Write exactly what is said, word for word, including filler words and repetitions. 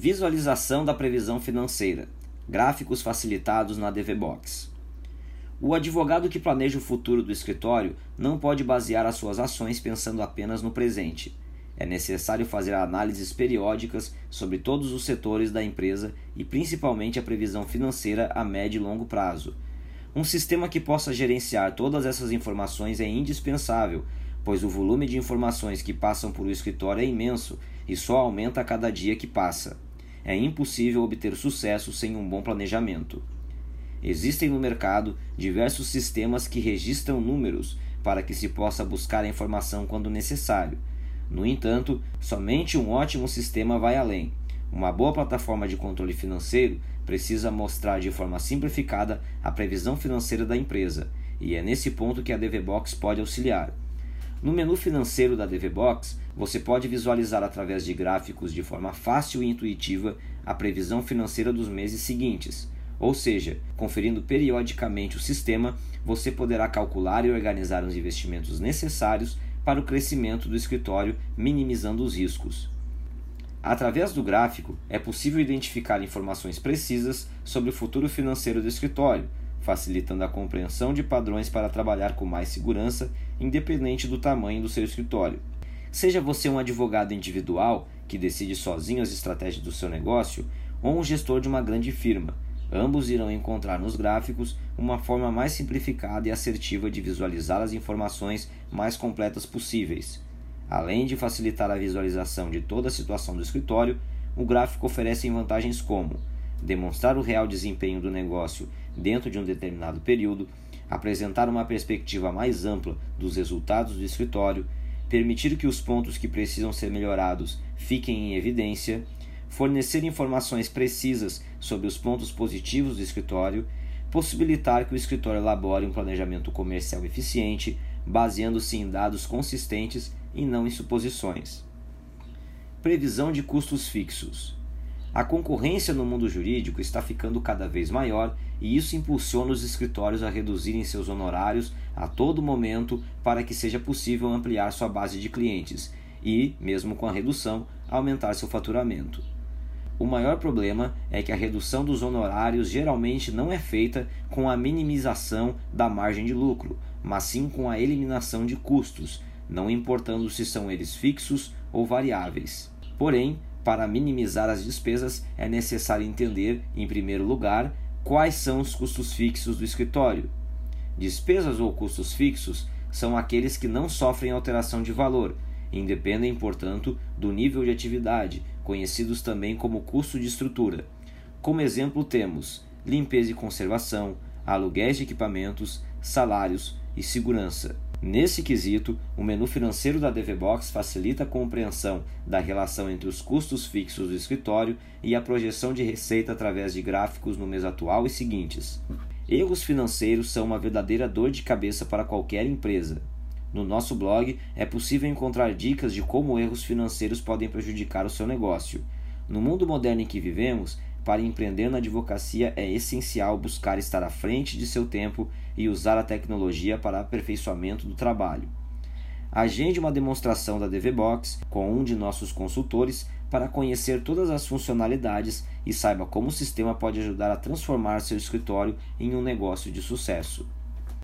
Visualização da previsão financeira. Gráficos facilitados na DVBox. O advogado que planeja o futuro do escritório não pode basear as suas ações pensando apenas no presente. É necessário fazer análises periódicas sobre todos os setores da empresa e principalmente a previsão financeira a médio e longo prazo. Um sistema que possa gerenciar todas essas informações é indispensável, pois o volume de informações que passam por o escritório é imenso e só aumenta a cada dia que passa. É impossível obter sucesso sem um bom planejamento. Existem no mercado diversos sistemas que registram números para que se possa buscar a informação quando necessário. No entanto, somente um ótimo sistema vai além. Uma boa plataforma de controle financeiro precisa mostrar de forma simplificada a previsão financeira da empresa, e é nesse ponto que a DVBox pode auxiliar. No menu financeiro da DVBox, você pode visualizar através de gráficos de forma fácil e intuitiva a previsão financeira dos meses seguintes. Ou seja, conferindo periodicamente o sistema, você poderá calcular e organizar os investimentos necessários para o crescimento do escritório, minimizando os riscos. Através do gráfico, é possível identificar informações precisas sobre o futuro financeiro do escritório, facilitando a compreensão de padrões para trabalhar com mais segurança, independente do tamanho do seu escritório. Seja você um advogado individual, que decide sozinho as estratégias do seu negócio, ou um gestor de uma grande firma, ambos irão encontrar nos gráficos uma forma mais simplificada e assertiva de visualizar as informações mais completas possíveis. Além de facilitar a visualização de toda a situação do escritório, o gráfico oferece vantagens como demonstrar o real desempenho do negócio dentro de um determinado período, apresentar uma perspectiva mais ampla dos resultados do escritório, permitir que os pontos que precisam ser melhorados fiquem em evidência, fornecer informações precisas sobre os pontos positivos do escritório, possibilitar que o escritório elabore um planejamento comercial eficiente, baseando-se em dados consistentes e não em suposições. Previsão de custos fixos. A concorrência no mundo jurídico está ficando cada vez maior e isso impulsiona os escritórios a reduzirem seus honorários a todo momento para que seja possível ampliar sua base de clientes e, mesmo com a redução, aumentar seu faturamento. O maior problema é que a redução dos honorários geralmente não é feita com a minimização da margem de lucro, mas sim com a eliminação de custos, não importando se são eles fixos ou variáveis. Porém, para minimizar as despesas, é necessário entender, em primeiro lugar, quais são os custos fixos do escritório. Despesas ou custos fixos são aqueles que não sofrem alteração de valor, independem, portanto, do nível de atividade, conhecidos também como custo de estrutura. Como exemplo temos limpeza e conservação, aluguéis de equipamentos, salários e segurança. Nesse quesito, o menu financeiro da DVBox facilita a compreensão da relação entre os custos fixos do escritório e a projeção de receita através de gráficos no mês atual e seguintes. Erros financeiros são uma verdadeira dor de cabeça para qualquer empresa. No nosso blog é possível encontrar dicas de como erros financeiros podem prejudicar o seu negócio. No mundo moderno em que vivemos, para empreender na advocacia é essencial buscar estar à frente de seu tempo e usar a tecnologia para aperfeiçoamento do trabalho. Agende uma demonstração da DVBox com um de nossos consultores para conhecer todas as funcionalidades e saiba como o sistema pode ajudar a transformar seu escritório em um negócio de sucesso.